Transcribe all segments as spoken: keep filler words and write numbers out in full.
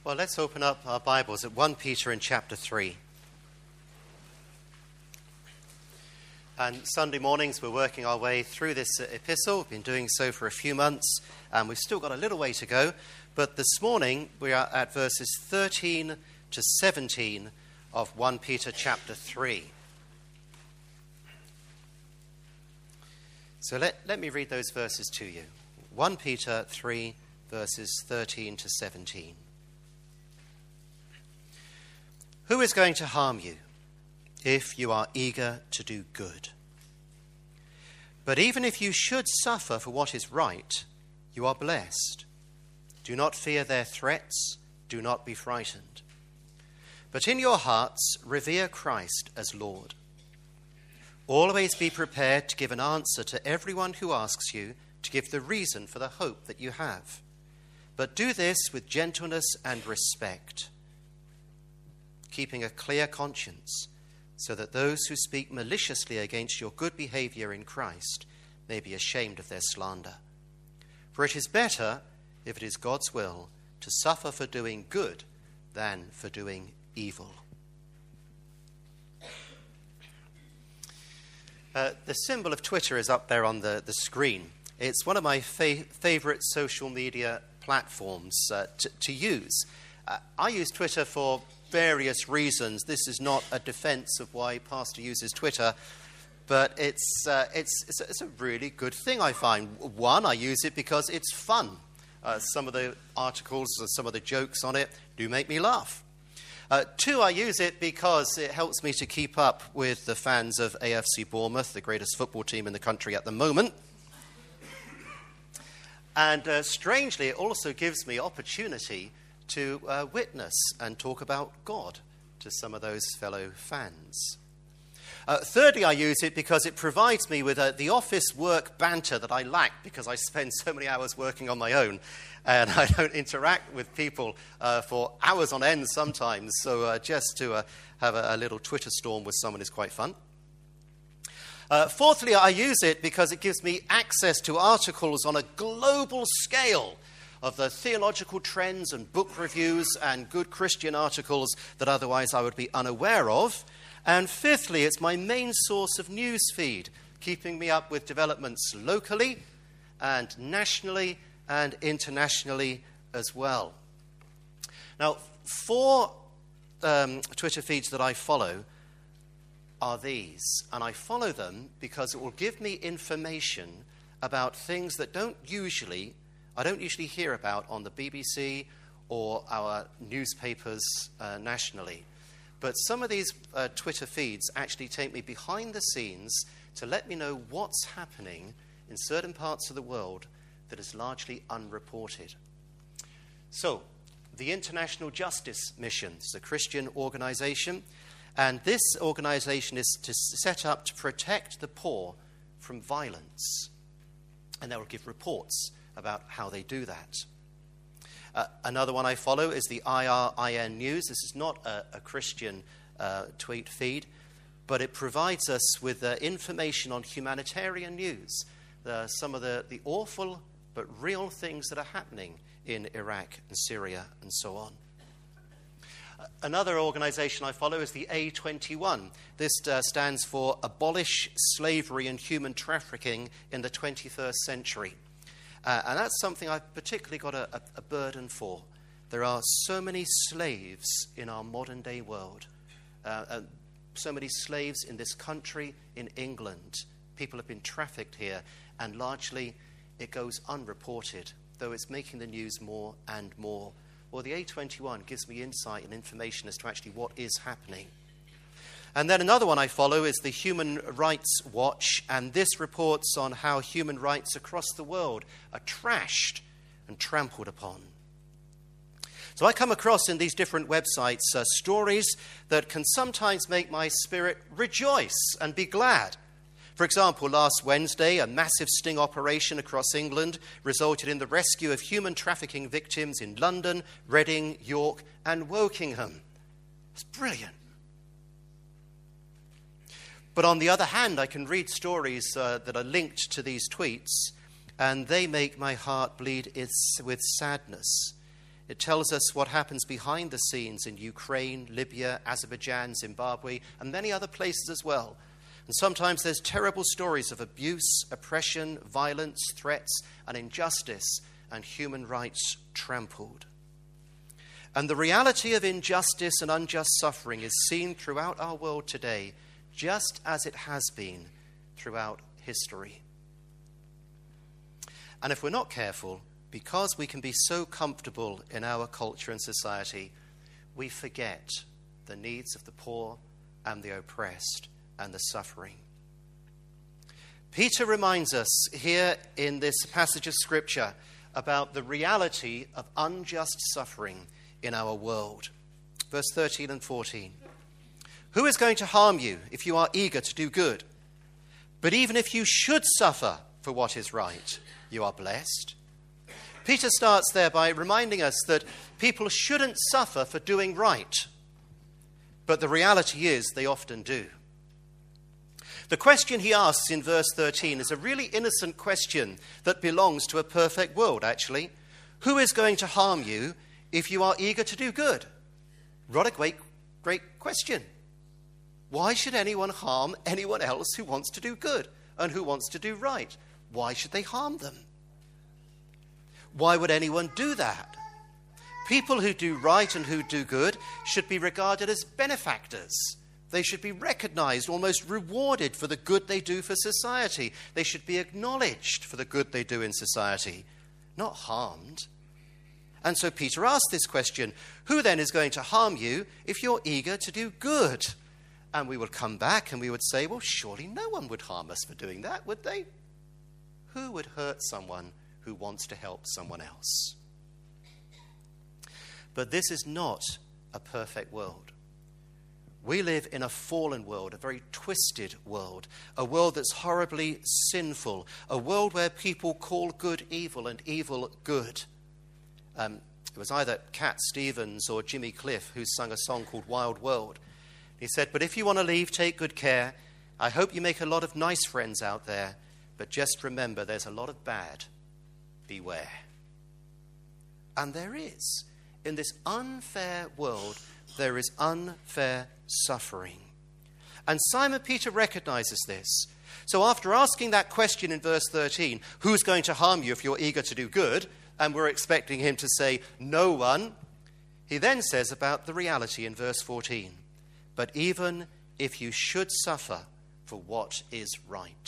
Well, let's open up our Bibles at First Peter in chapter three. And Sunday mornings we're working our way through this epistle. We've been doing so for a few months, and we've still got a little way to go. But this morning we are at verses thirteen to seventeen of First Peter chapter three. So let, let me read those verses to you. First Peter three, verses thirteen to seventeen. Who is going to harm you if you are eager to do good? But even if you should suffer for what is right, you are blessed. Do not fear their threats. Do not be frightened. But in your hearts, revere Christ as Lord. Always be prepared to give an answer to everyone who asks you to give the reason for the hope that you have. But do this with gentleness and respect, keeping a clear conscience, so that those who speak maliciously against your good behavior in Christ may be ashamed of their slander. For it is better, if it is God's will, to suffer for doing good than for doing evil. Uh, the symbol of Twitter is up there on the, the screen. It's one of my fa- favorite social media platforms uh, t- to use. Uh, I use Twitter for various reasons. This is not a defense of why Pastor uses Twitter, but it's, uh, it's, it's, a, it's a really good thing, I find. One, I use it because it's fun. Uh, some of the articles or some of the jokes on it do make me laugh. Uh, two, I use it because it helps me to keep up with the fans of A F C Bournemouth, the greatest football team in the country at the moment. And uh, strangely, it also gives me opportunity to uh, witness and talk about God to some of those fellow fans. Uh, thirdly, I use it because it provides me with uh, the office work banter that I lack because I spend so many hours working on my own and I don't interact with people uh, for hours on end sometimes. So uh, just to uh, have a, a little Twitter storm with someone is quite fun. Uh, fourthly, I use it because it gives me access to articles on a global scale of the theological trends and book reviews and good Christian articles that otherwise I would be unaware of. And fifthly, it's my main source of news feed, keeping me up with developments locally and nationally and internationally as well. Now, four um, Twitter feeds that I follow are these, and I follow them because it will give me information about things that don't usually I don't usually hear about on the B B C or our newspapers uh, nationally. But some of these uh, Twitter feeds actually take me behind the scenes to let me know what's happening in certain parts of the world that is largely unreported. So, the International Justice Mission is a Christian organization, and this organization is to set up to protect the poor from violence. And they will give reports about how they do that. Uh, another one I follow is the I R I N News. This is not a, a Christian uh, tweet feed, but it provides us with uh, information on humanitarian news, uh, some of the, the awful but real things that are happening in Iraq and Syria and so on. Uh, another organization I follow is the A twenty-one. This uh, stands for Abolish Slavery and Human Trafficking in the twenty-first Century. Uh, and that's something I've particularly got a, a, a burden for. There are so many slaves in our modern-day world, uh, uh, so many slaves in this country, in England. People have been trafficked here, and largely it goes unreported, though it's making the news more and more. Well, the A twenty-one gives me insight and information as to actually what is happening. And then another one I follow is the Human Rights Watch, and this reports on how human rights across the world are trashed and trampled upon. So I come across in these different websites uh, stories that can sometimes make my spirit rejoice and be glad. For example, last Wednesday, a massive sting operation across England resulted in the rescue of human trafficking victims in London, Reading, York, and Wokingham. It's brilliant. But on the other hand, I can read stories uh, that are linked to these tweets, and they make my heart bleed with sadness. It tells us what happens behind the scenes in Ukraine, Libya, Azerbaijan, Zimbabwe, and many other places as well. And sometimes there's terrible stories of abuse, oppression, violence, threats, and injustice, and human rights trampled. And the reality of injustice and unjust suffering is seen throughout our world today, just as it has been throughout history. And if we're not careful, because we can be so comfortable in our culture and society, we forget the needs of the poor and the oppressed and the suffering. Peter reminds us here in this passage of Scripture about the reality of unjust suffering in our world. Verse thirteen and fourteen. Who is going to harm you if you are eager to do good? But even if you should suffer for what is right, you are blessed. Peter starts there by reminding us that people shouldn't suffer for doing right. But the reality is they often do. The question he asks in verse thirteen is a really innocent question that belongs to a perfect world, actually. Who is going to harm you if you are eager to do good? What a great, great question. Why should anyone harm anyone else who wants to do good and who wants to do right? Why should they harm them? Why would anyone do that? People who do right and who do good should be regarded as benefactors. They should be recognized, almost rewarded for the good they do for society. They should be acknowledged for the good they do in society, not harmed. And so Peter asks this question, who then is going to harm you if you're eager to do good? And we would come back and we would say, well, surely no one would harm us for doing that, would they? Who would hurt someone who wants to help someone else? But this is not a perfect world. We live in a fallen world, a very twisted world, a world that's horribly sinful, a world where people call good evil and evil good. Um, it was either Cat Stevens or Jimmy Cliff who sung a song called Wild World. He said, but if you want to leave, take good care. I hope you make a lot of nice friends out there, but just remember there's a lot of bad. Beware. And there is. In this unfair world, there is unfair suffering. And Simon Peter recognizes this. So after asking that question in verse thirteen, who's going to harm you if you're eager to do good? And we're expecting him to say, no one. He then says about the reality in verse fourteen, but even if you should suffer for what is right.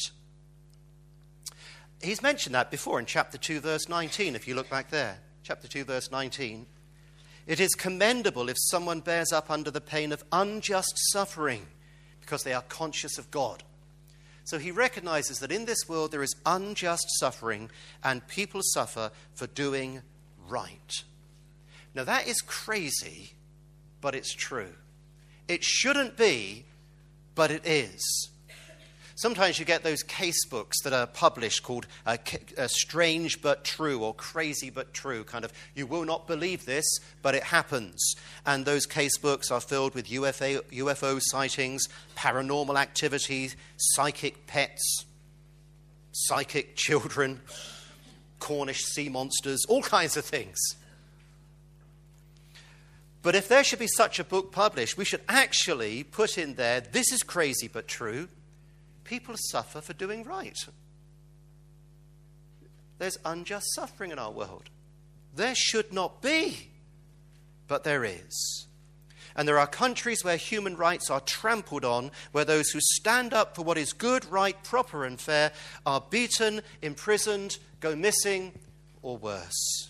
He's mentioned that before in chapter two, verse nineteen, if you look back there. Chapter two, verse nineteen. It is commendable if someone bears up under the pain of unjust suffering because they are conscious of God. So he recognizes that in this world there is unjust suffering and people suffer for doing right. Now that is crazy, but it's true. It shouldn't be, but it is. Sometimes you get those case books that are published called uh, uh, Strange But True or Crazy But True, kind of, you will not believe this, but it happens. And those case books are filled with U F O, U F O sightings, paranormal activity, psychic pets, psychic children, Cornish sea monsters, all kinds of things. But if there should be such a book published, we should actually put in there, this is crazy but true. People suffer for doing right. There's unjust suffering in our world. There should not be, but there is. And there are countries where human rights are trampled on, where those who stand up for what is good, right, proper, and fair are beaten, imprisoned, go missing, or worse.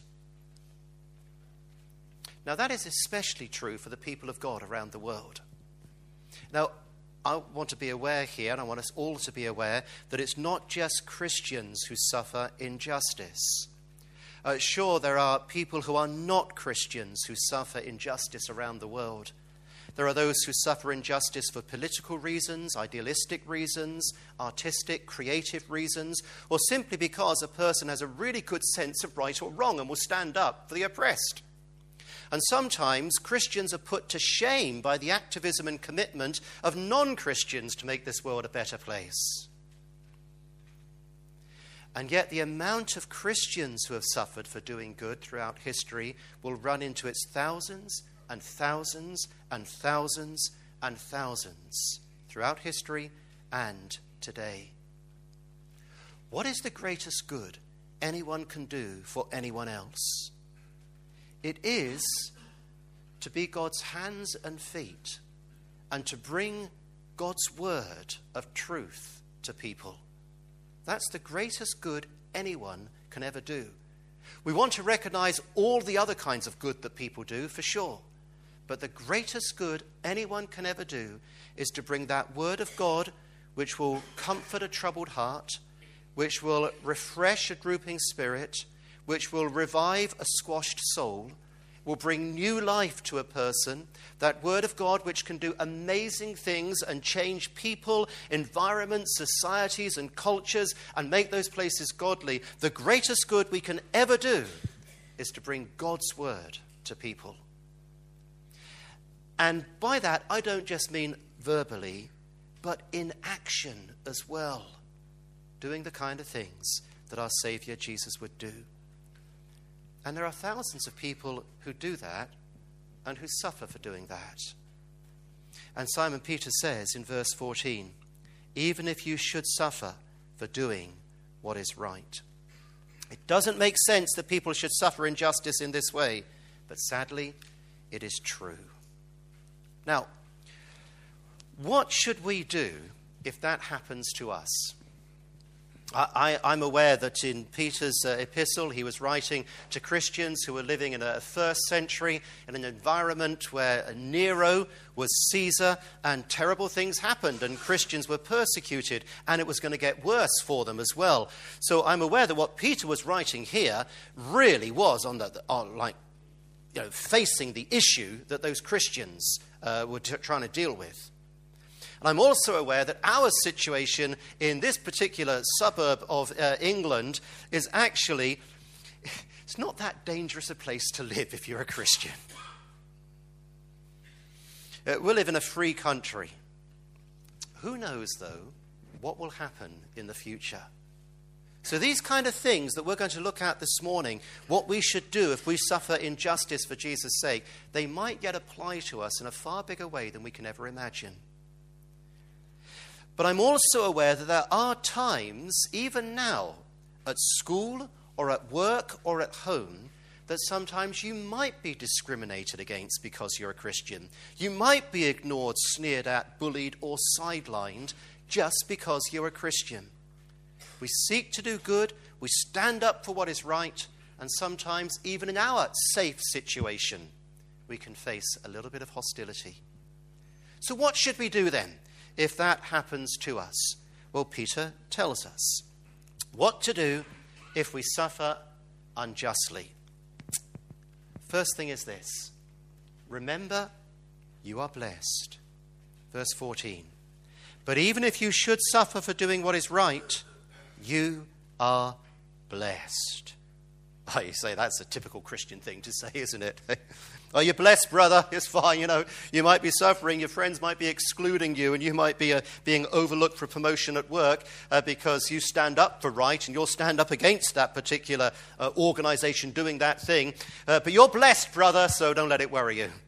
Now, that is especially true for the people of God around the world. Now, I want to be aware here, and I want us all to be aware, that it's not just Christians who suffer injustice. Uh, sure, there are people who are not Christians who suffer injustice around the world. There are those who suffer injustice for political reasons, idealistic reasons, artistic, creative reasons, or simply because a person has a really good sense of right or wrong and will stand up for the oppressed. And sometimes Christians are put to shame by the activism and commitment of non-Christians to make this world a better place. And yet the amount of Christians who have suffered for doing good throughout history will run into its thousands and thousands and thousands and thousands throughout history and today. What is the greatest good anyone can do for anyone else? It is to be God's hands and feet and to bring God's word of truth to people. That's the greatest good anyone can ever do. We want to recognize all the other kinds of good that people do, for sure. But the greatest good anyone can ever do is to bring that word of God, which will comfort a troubled heart, which will refresh a drooping spirit, which will revive a squashed soul, will bring new life to a person, that word of God which can do amazing things and change people, environments, societies and cultures and make those places godly. The greatest good we can ever do is to bring God's word to people. And by that, I don't just mean verbally, but in action as well, doing the kind of things that our Saviour Jesus would do. And there are thousands of people who do that and who suffer for doing that. And Simon Peter says in verse fourteen, even if you should suffer for doing what is right. It doesn't make sense that people should suffer injustice in this way, but sadly, it is true. Now, what should we do if that happens to us? I, I'm aware that in Peter's uh, epistle, he was writing to Christians who were living in a first century in an environment where Nero was Caesar and terrible things happened and Christians were persecuted and it was going to get worse for them as well. So I'm aware that what Peter was writing here really was on the, on like, you know, facing the issue that those Christians uh, were t- trying to deal with. And I'm also aware that our situation in this particular suburb of uh, England is actually, it's not that dangerous a place to live if you're a Christian. Uh, we live in a free country. Who knows, though, what will happen in the future? So these kind of things that we're going to look at this morning, what we should do if we suffer injustice for Jesus' sake, they might yet apply to us in a far bigger way than we can ever imagine. But I'm also aware that there are times, even now, at school or at work or at home, that sometimes you might be discriminated against because you're a Christian. You might be ignored, sneered at, bullied, or sidelined just because you're a Christian. We seek to do good, we stand up for what is right, and sometimes even in our safe situation, we can face a little bit of hostility. So what should we do then if that happens to us? Well, Peter tells us what to do if we suffer unjustly. First thing is this: remember, you are blessed. Verse fourteen. But even if you should suffer for doing what is right, you are blessed. Oh, you say that's a typical Christian thing to say, isn't it? Oh, you're blessed, brother. It's fine. You know, you might be suffering. Your friends might be excluding you, and you might be uh, being overlooked for promotion at work uh, because you stand up for right, and you'll stand up against that particular uh, organization doing that thing. Uh, but you're blessed, brother, so don't let it worry you.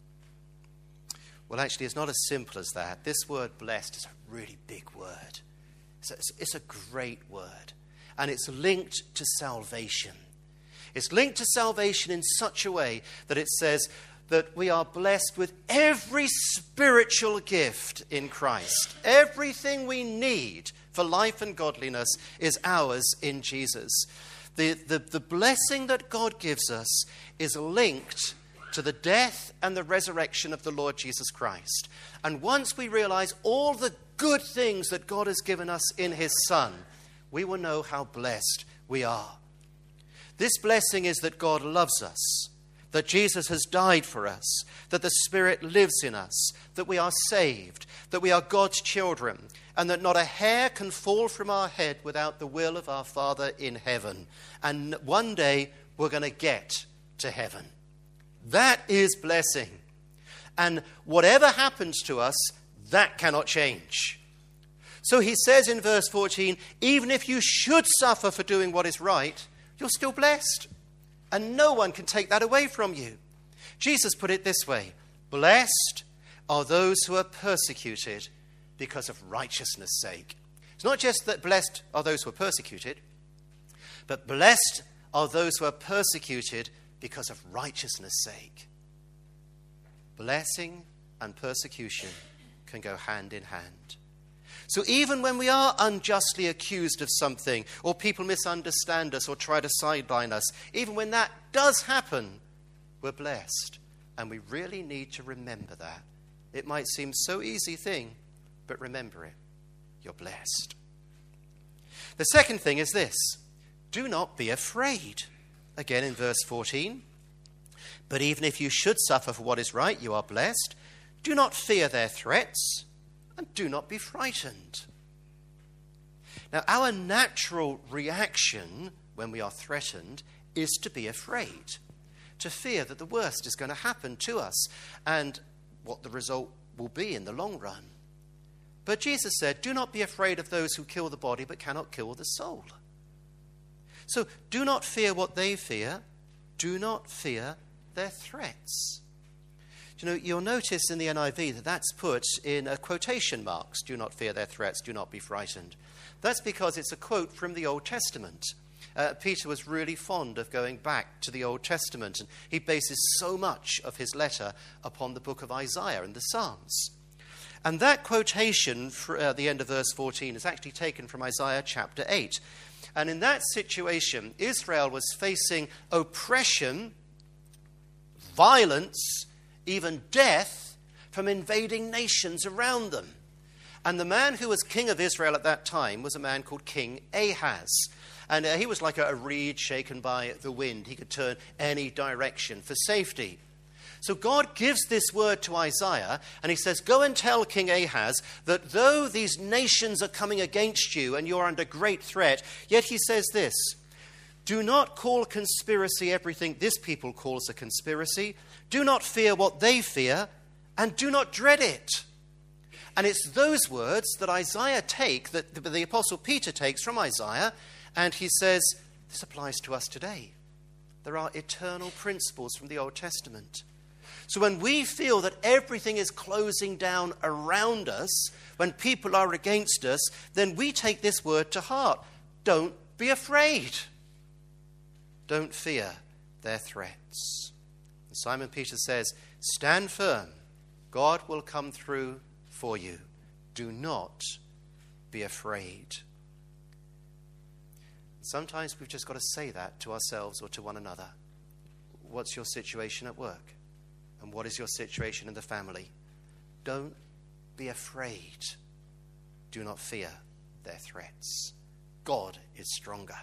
Well, actually, it's not as simple as that. This word blessed is a really big word. It's a, it's a great word, and it's linked to salvation. It's linked to salvation in such a way that it says that we are blessed with every spiritual gift in Christ. Everything we need for life and godliness is ours in Jesus. The, the, the blessing that God gives us is linked to the death and the resurrection of the Lord Jesus Christ. And once we realize all the good things that God has given us in his Son, we will know how blessed we are. This blessing is that God loves us, that Jesus has died for us, that the Spirit lives in us, that we are saved, that we are God's children, and that not a hair can fall from our head without the will of our Father in heaven. And one day we're going to get to heaven. That is blessing. And whatever happens to us, that cannot change. So he says in verse fourteen, even if you should suffer for doing what is right, you're still blessed. And no one can take that away from you. Jesus put it this way, blessed are those who are persecuted because of righteousness' sake. It's not just that blessed are those who are persecuted, but blessed are those who are persecuted because of righteousness' sake. Blessing and persecution can go hand in hand. So even when we are unjustly accused of something, or people misunderstand us or try to sideline us, even when that does happen, we're blessed. And we really need to remember that. It might seem so easy thing, but remember it. You're blessed. The second thing is this. Do not be afraid. Again in verse fourteen. But even if you should suffer for what is right, you are blessed. Do not fear their threats, and do not be frightened. Now, our natural reaction when we are threatened is to be afraid, to fear that the worst is going to happen to us and what the result will be in the long run. But Jesus said, do not be afraid of those who kill the body but cannot kill the soul. So do not fear what they fear. Do not fear their threats. You know, you'll notice in the N I V that that's put in a quotation marks. Do not fear their threats, do not be frightened. That's because it's a quote from the Old Testament. Uh, Peter was really fond of going back to the Old Testament, and he bases so much of his letter upon the book of Isaiah and the Psalms. And that quotation for, uh, the end of verse fourteen is actually taken from Isaiah chapter eight. And in that situation, Israel was facing oppression, violence, even death from invading nations around them. And the man who was king of Israel at that time was a man called King Ahaz. And uh, he was like a, a reed shaken by the wind. He could turn any direction for safety. So God gives this word to Isaiah, and he says, go and tell King Ahaz that though these nations are coming against you and you're under great threat, yet he says this, do not call conspiracy everything this people calls a conspiracy. Do not fear what they fear, and do not dread it. And it's those words that Isaiah take, that the, the Apostle Peter takes from Isaiah, and he says, this applies to us today. There are eternal principles from the Old Testament. So when we feel that everything is closing down around us, when people are against us, then we take this word to heart. Don't be afraid. Don't fear their threats. And Simon Peter says, stand firm. God will come through for you. Do not be afraid. Sometimes we've just got to say that to ourselves or to one another. What's your situation at work? And what is your situation in the family? Don't be afraid. Do not fear their threats. God is stronger.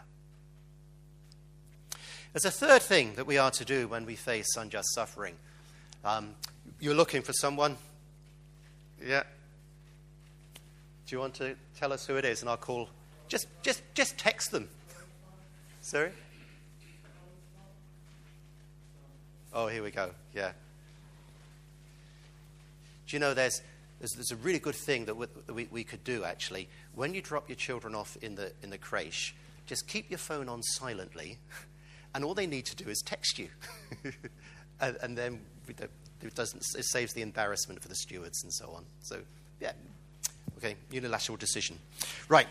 There's a third thing that we are to do when we face unjust suffering. Um, you're looking for someone? Yeah. Do you want to tell us who it is? And I'll call. Just, just, just text them. Sorry? Oh, here we go. Yeah. Do you know there's there's, there's a really good thing that we, that we, we could do actually. When you drop your children off in the in the creche, just keep your phone on silently. And all they need to do is text you. and, and then it, doesn't, it saves the embarrassment for the stewards and so on. So, yeah. Okay, unilateral decision. Right.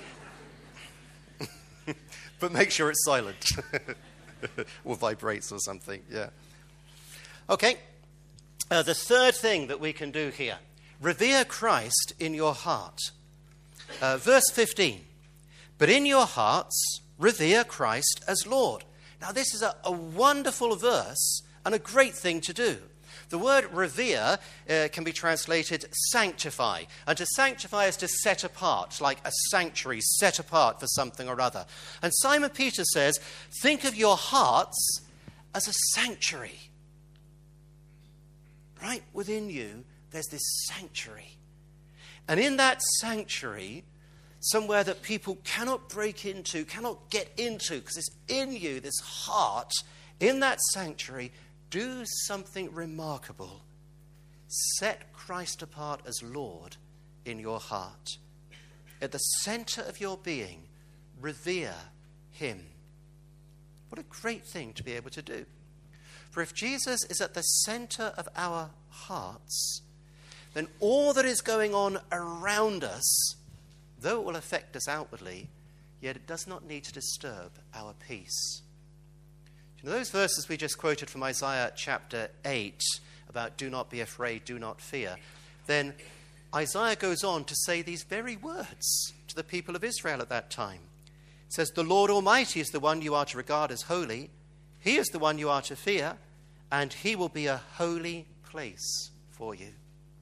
But make sure it's silent. Or vibrates or something, yeah. Okay. Uh, the third thing that we can do here. Revere Christ in your heart. Uh, verse fifteen. But in your hearts, revere Christ as Lord. Now, this is a, a wonderful verse and a great thing to do. The word revere uh, can be translated sanctify. And to sanctify is to set apart, like a sanctuary set apart for something or other. And Simon Peter says, think of your hearts as a sanctuary. Right within you, there's this sanctuary. And in that sanctuary, somewhere that people cannot break into, cannot get into, because it's in you, this heart, in that sanctuary, do something remarkable. Set Christ apart as Lord in your heart. at the center of your being, revere him. What a great thing to be able to do. For if Jesus is at the center of our hearts, then all that is going on around us, though it will affect us outwardly, yet it does not need to disturb our peace. You know, those verses we just quoted from Isaiah chapter eight about do not be afraid, do not fear, then Isaiah goes on to say these very words to the people of Israel at that time. It says, the Lord Almighty is the one you are to regard as holy. He is the one you are to fear, and he will be a holy place for you.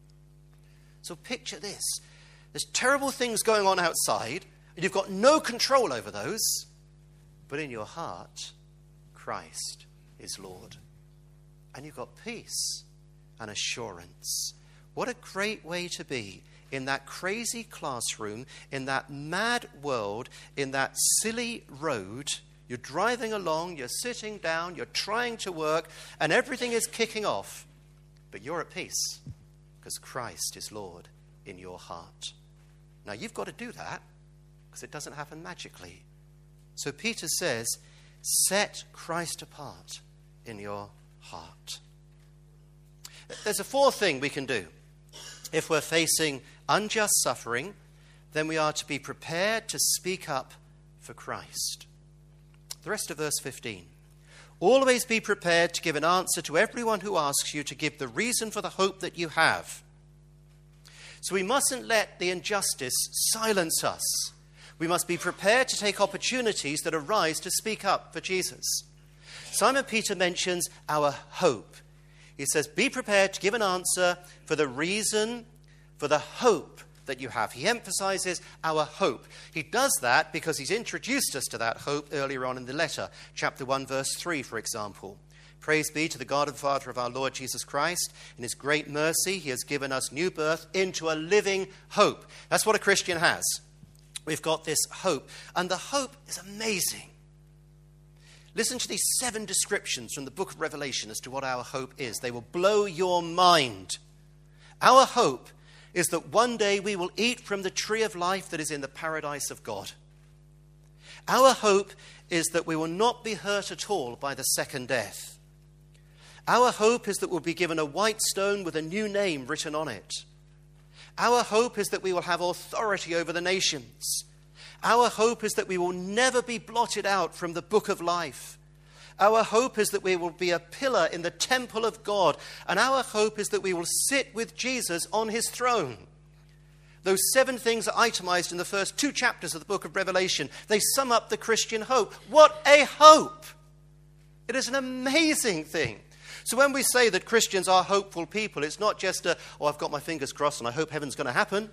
So picture this. There's terrible things going on outside, and you've got no control over those. But in your heart, Christ is Lord. And you've got peace and assurance. What a great way to be in that crazy classroom, in that mad world, in that silly road. You're driving along, you're sitting down, you're trying to work, and everything is kicking off. But you're at peace because Christ is Lord in your heart. Now, you've got to do that because it doesn't happen magically. So Peter says, set Christ apart in your heart. There's a fourth thing we can do. If we're facing unjust suffering, then we are to be prepared to speak up for Christ. The rest of verse fifteen. Always be prepared to give an answer to everyone who asks you to give the reason for the hope that you have. So we mustn't let the injustice silence us. We must be prepared to take opportunities that arise to speak up for Jesus. Simon Peter mentions our hope. He says, be prepared to give an answer for the reason, for the hope that you have. He emphasizes our hope. He does that because he's introduced us to that hope earlier on in the letter. Chapter one, verse three, for example. Praise be to the God and Father of our Lord Jesus Christ. In his great mercy, he has given us new birth into a living hope. That's what a Christian has. We've got this hope. And the hope is amazing. Listen to these seven descriptions from the book of Revelation as to what our hope is. They will blow your mind. Our hope is that one day we will eat from the tree of life that is in the paradise of God. Our hope is that we will not be hurt at all by the second death. Our hope is that we'll be given a white stone with a new name written on it. Our hope is that we will have authority over the nations. Our hope is that we will never be blotted out from the book of life. Our hope is that we will be a pillar in the temple of God. And our hope is that we will sit with Jesus on his throne. Those seven things are itemized in the first two chapters of the book of Revelation. They sum up the Christian hope. What a hope! It is an amazing thing. So when we say that Christians are hopeful people, it's not just a, oh, I've got my fingers crossed and I hope heaven's going to happen.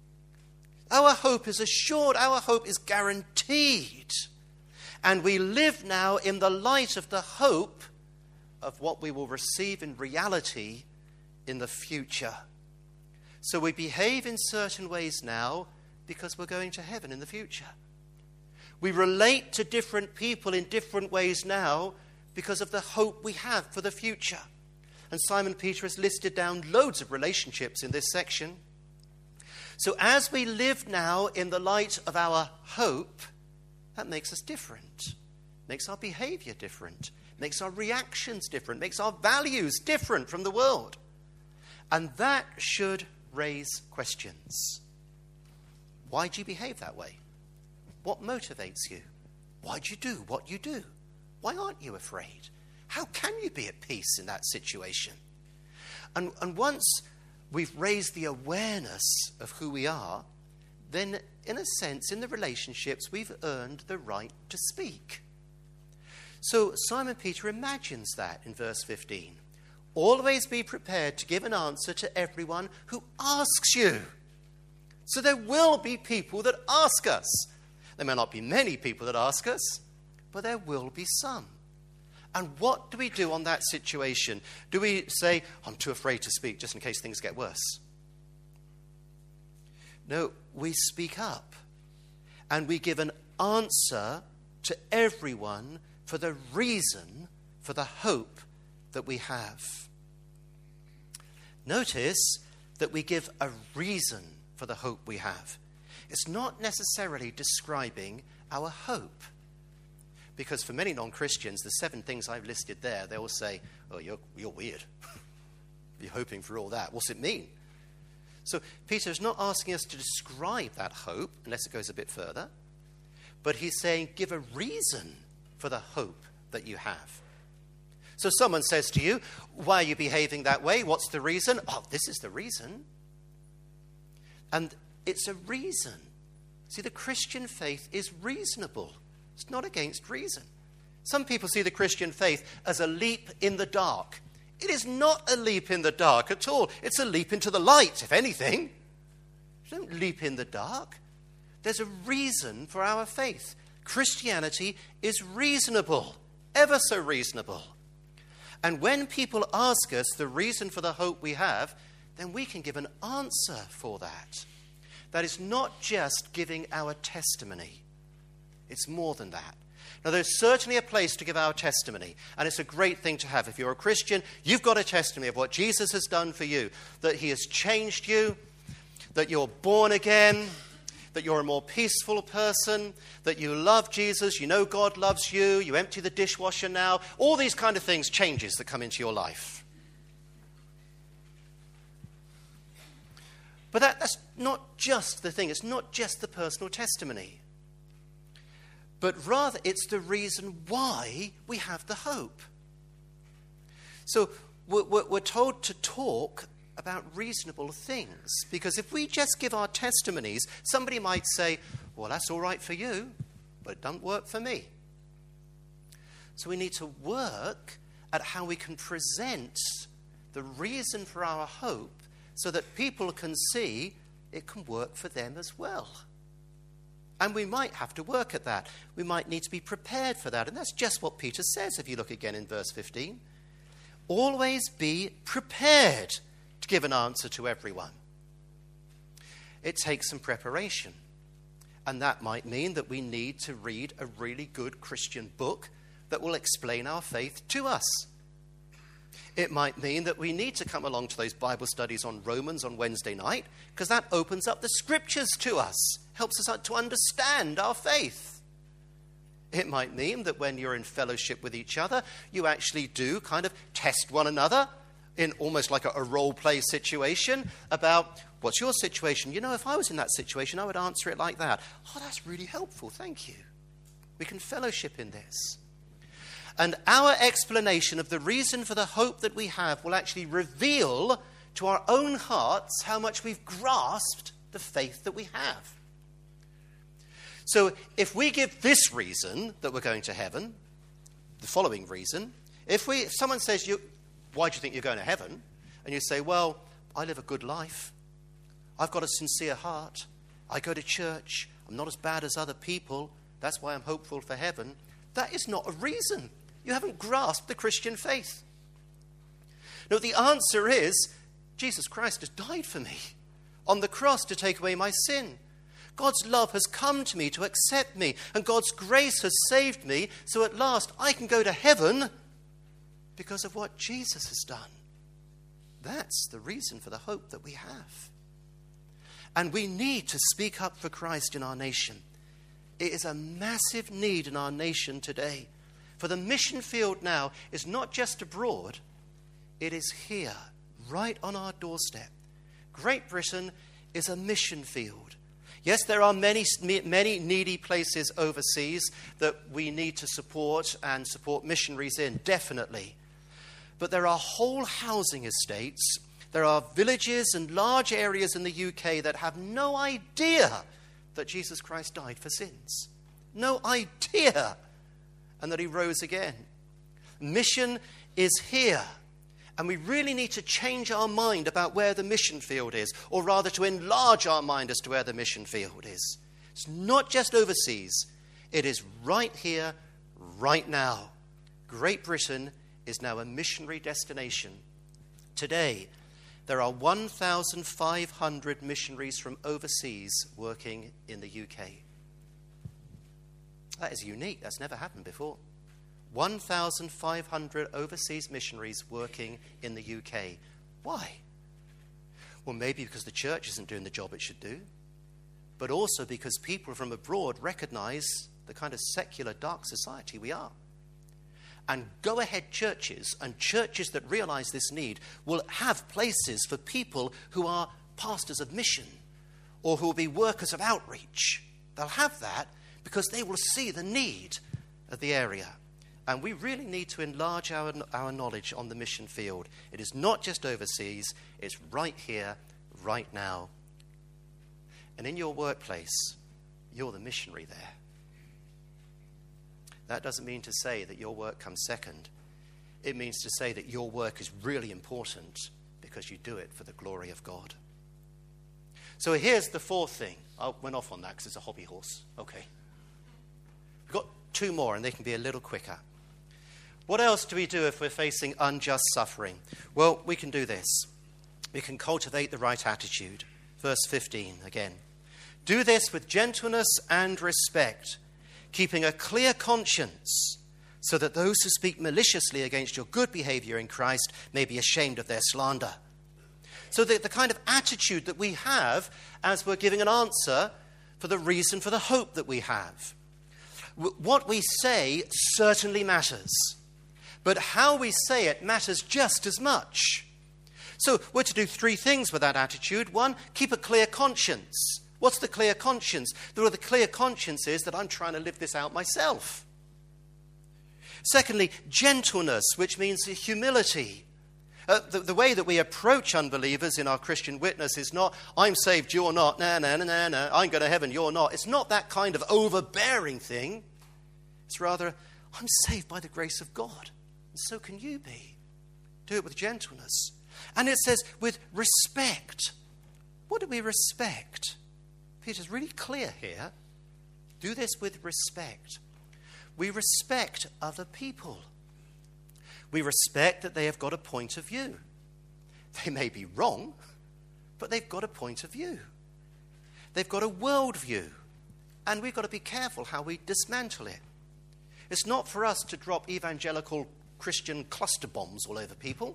Our hope is assured. Our hope is guaranteed. And we live now in the light of the hope of what we will receive in reality in the future. So we behave in certain ways now because we're going to heaven in the future. We relate to different people in different ways now because of the hope we have for the future. And Simon Peter has listed down loads of relationships in this section. So as we live now in the light of our hope, that makes us different, makes our behavior different, makes our reactions different, makes our values different from the world. And that should raise questions. Why do you behave that way? What motivates you? Why do you do what you do? Why aren't you afraid? How can you be at peace in that situation? And, and once we've raised the awareness of who we are, then in a sense, in the relationships, we've earned the right to speak. So Simon Peter imagines that in verse fifteen. Always be prepared to give an answer to everyone who asks you. So there will be people that ask us. There may not be many people that ask us, but there will be some. And what do we do on that situation? Do we say, I'm too afraid to speak just in case things get worse? No, we speak up. And we give an answer to everyone for the reason, for the hope that we have. Notice that we give a reason for the hope we have. It's not necessarily describing our hope. Because for many non-Christians, the seven things I've listed there, they will say, oh, you're, you're weird. You're hoping for all that. What's it mean? So Peter is not asking us to describe that hope, unless it goes a bit further. But he's saying, give a reason for the hope that you have. So someone says to you, why are you behaving that way? What's the reason? Oh, this is the reason. And it's a reason. See, the Christian faith is reasonable. It's not against reason. Some people see the Christian faith as a leap in the dark. It is not a leap in the dark at all. It's a leap into the light, if anything. You don't leap in the dark. There's a reason for our faith. Christianity is reasonable, ever so reasonable. And when people ask us the reason for the hope we have, then we can give an answer for that. That is not just giving our testimony. It's more than that. Now, there's certainly a place to give our testimony, and it's a great thing to have. If you're a Christian, you've got a testimony of what Jesus has done for you, that he has changed you, that you're born again, that you're a more peaceful person, that you love Jesus, you know God loves you, you empty the dishwasher now, all these kind of things, changes that come into your life. But that, that's not just the thing. It's not just the personal testimony. But rather, it's the reason why we have the hope. So we're, we're told to talk about reasonable things. Because if we just give our testimonies, somebody might say, well, that's all right for you, but it doesn't work for me. So we need to work at how we can present the reason for our hope so that people can see it can work for them as well. And we might have to work at that. We might need to be prepared for that. And that's just what Peter says, if you look again in verse fifteen. Always be prepared to give an answer to everyone. It takes some preparation. And that might mean that we need to read a really good Christian book that will explain our faith to us. It might mean that we need to come along to those Bible studies on Romans on Wednesday night, because that opens up the scriptures to us, helps us to understand our faith. It might mean that when you're in fellowship with each other, you actually do kind of test one another in almost like a, a role play situation about, what's your situation? You know, if I was in that situation, I would answer it like that. Oh, that's really helpful. Thank you. We can fellowship in this. And our explanation of the reason for the hope that we have will actually reveal to our own hearts how much we've grasped the faith that we have. So if we give this reason that we're going to heaven, the following reason, if we if someone says, you, why do you think you're going to heaven? And you say, well, I live a good life. I've got a sincere heart. I go to church. I'm not as bad as other people. That's why I'm hopeful for heaven. That is not a reason. You haven't grasped the Christian faith. No, the answer is, Jesus Christ has died for me on the cross to take away my sin. God's love has come to me to accept me, and God's grace has saved me, so at last I can go to heaven because of what Jesus has done. That's the reason for the hope that we have. And we need to speak up for Christ in our nation. It is a massive need in our nation today. For the mission field now is not just abroad, it is here, right on our doorstep. Great Britain is a mission field. Yes, there are many, many needy places overseas that we need to support and support missionaries in, definitely. But there are whole housing estates, there are villages and large areas in the U K that have no idea that Jesus Christ died for sins. No idea. And that he rose again. Mission is here. And we really need to change our mind about where the mission field is, or rather to enlarge our mind as to where the mission field is. It's not just overseas. It is right here, right now. Great Britain is now a missionary destination. Today, there are one thousand five hundred missionaries from overseas working in the U K. That is unique. That's never happened before. one thousand five hundred overseas missionaries working in the U K. Why? Well, maybe because the church isn't doing the job it should do. but also because people from abroad recognize the kind of secular dark society we are. And go-ahead churches and churches that realize this need will have places for people who are pastors of mission or who will be workers of outreach. They'll have that because they will see the need of the area. And we really need to enlarge our, our knowledge on the mission field. It is not just overseas, it's right here, right now. And in your workplace, you're the missionary there. That doesn't mean to say that your work comes second. It means to say that your work is really important because you do it for the glory of God. So here's the fourth thing. I went off on that because it's a hobby horse. Okay. We've got two more and they can be a little quicker. What else do we do if we're facing unjust suffering? Well, we can do this. We can cultivate the right attitude. Verse fifteen again. Do this with gentleness and respect, keeping a clear conscience, so that those who speak maliciously against your good behavior in Christ may be ashamed of their slander. So the, the kind of attitude that we have as we're giving an answer for the reason for the hope that we have. W- what we say certainly matters, but how we say it matters just as much. So we're to do three things with that attitude. One, keep a clear conscience. What's the clear conscience? The clear conscience is that I'm trying to live this out myself. Secondly, gentleness, which means humility. Uh, the, the way that we approach unbelievers in our Christian witness is not, I'm saved, you're not, nah, nah, nah, nah, nah, I'm going to heaven, you're not. It's not that kind of overbearing thing. It's rather, I'm saved by the grace of God, and so can you be. Do it with gentleness. And it says with respect. What do we respect? Peter's really clear here. Do this with respect. We respect other people. We respect that they have got a point of view. They may be wrong, but they've got a point of view. They've got a worldview, and we've got to be careful how we dismantle it. It's not for us to drop evangelical Christian cluster bombs all over people.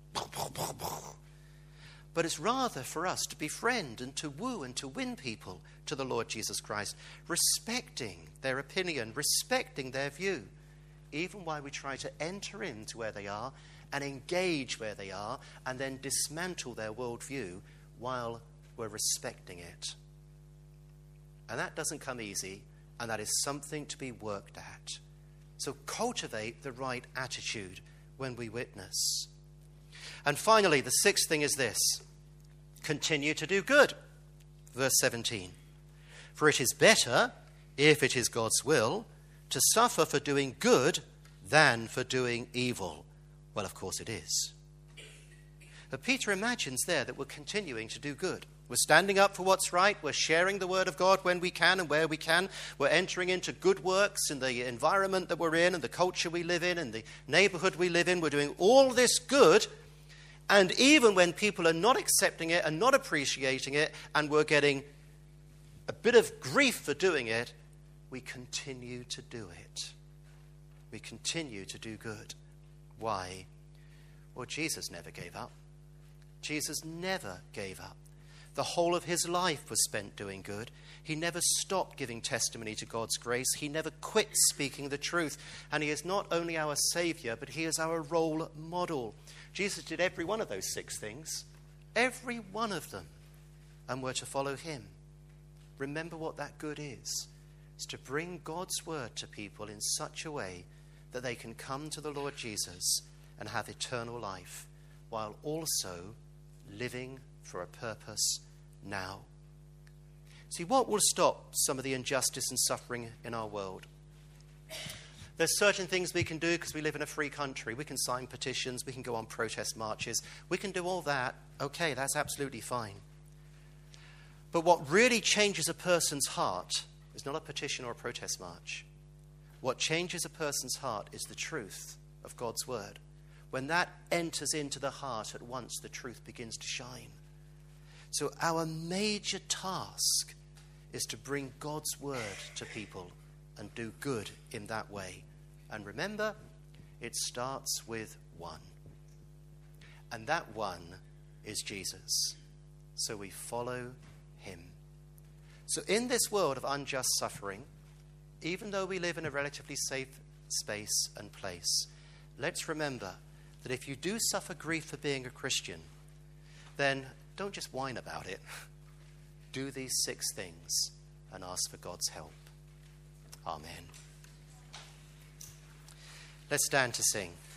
But it's rather for us to befriend and to woo and to win people to the Lord Jesus Christ, respecting their opinion, respecting their view, even while we try to enter into where they are and engage where they are and then dismantle their worldview while we're respecting it. And that doesn't come easy, and that is something to be worked at. So cultivate the right attitude when we witness. And finally, the sixth thing is this. Continue to do good. Verse seventeen. For it is better, if it is God's will, to suffer for doing good than for doing evil. Well, of course it is. But Peter imagines there that we're continuing to do good. We're standing up for what's right. We're sharing the word of God when we can and where we can. We're entering into good works in the environment that we're in and the culture we live in and the neighborhood we live in. We're doing all this good. And even when people are not accepting it and not appreciating it, and we're getting a bit of grief for doing it, we continue to do it. We continue to do good. Why? Well, Jesus never gave up. Jesus never gave up. The whole of his life was spent doing good. He never stopped giving testimony to God's grace. He never quit speaking the truth. And he is not only our Savior, but he is our role model. Jesus did every one of those six things. Every one of them. And we're to follow him. Remember what that good is. It's to bring God's word to people in such a way that they can come to the Lord Jesus and have eternal life, while also living for a purpose now. See, what will stop some of the injustice and suffering in our world? There's certain things we can do because we live in a free country. We can sign petitions, we can go on protest marches, we can do all that. Okay, that's absolutely fine. But what really changes a person's heart is not a petition or a protest march. What changes a person's heart is the truth of God's word. When that enters into the heart, at once the truth begins to shine. So our major task is to bring God's word to people and do good in that way. And remember, it starts with one. And that one is Jesus. So we follow him. So in this world of unjust suffering, even though we live in a relatively safe space and place, let's remember that if you do suffer grief for being a Christian, then don't just whine about it. Do these six things and ask for God's help. Amen. Let's stand to sing.